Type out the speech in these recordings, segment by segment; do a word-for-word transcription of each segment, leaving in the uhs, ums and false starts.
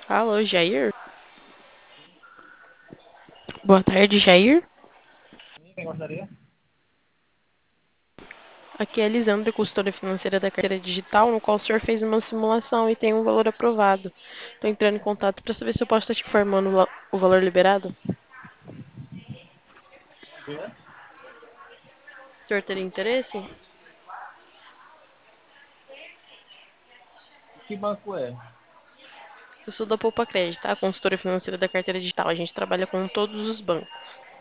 Alô, Jair? Boa tarde, Jair. Sim, quem gostaria? Aqui é a Elisandra, consultora financeira da carteira digital, no qual o senhor fez uma simulação e tem um valor aprovado. Estou entrando em contato para saber se eu posso estar te informando o va- o valor liberado. Vamos ver. O senhor teria interesse? Que banco é? Eu sou da Poupa Crédito, tá? Consultora financeira da carteira digital. A gente trabalha com todos os bancos.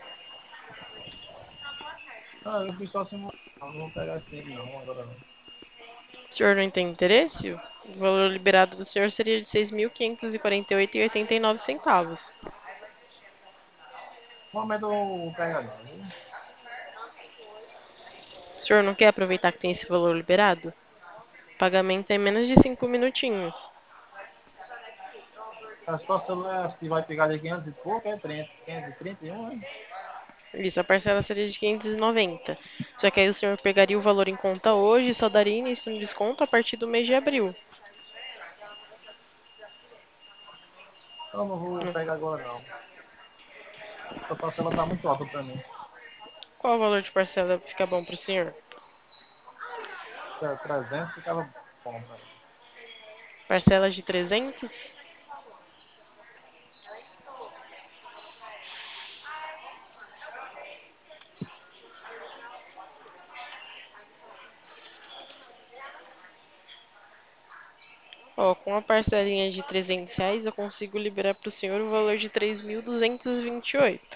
Ah, eu fiz só simulação. Não vou pegar esse dinheiro não, agora não. O senhor não tem interesse? O valor liberado do senhor seria de seis mil quinhentos e quarenta e oito reais e oitenta e nove centavos. No momento eu vou pegar não, viu? O senhor não quer aproveitar que tem esse valor liberado? O pagamento é em menos de cinco minutinhos. A sua celular acho que vai pegar de quinhentos e pouco, é trinta, quinhentos e trinta e um, hein? Isso, a parcela seria de quinhentos e noventa. Só que aí o senhor pegaria o valor em conta hoje e só daria início no desconto a partir do mês de abril. Então não vou Hum. pegar agora não. Essa parcela tá muito alta pra mim. Qual o valor de parcela fica bom para o senhor? É, trezentos ficava bom pra mim. Parcelas de trezentos? Ó, com a parcelinha de trezentos reais eu consigo liberar para o senhor o valor de três mil duzentos e vinte e oito.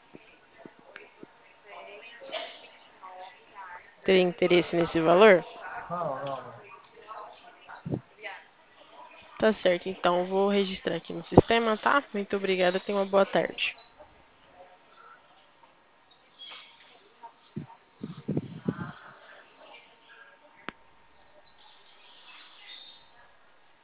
Teria interesse nesse valor? Não, não, não. Tá certo, então eu vou registrar aqui no sistema, tá? Muito obrigada, tenha uma boa tarde.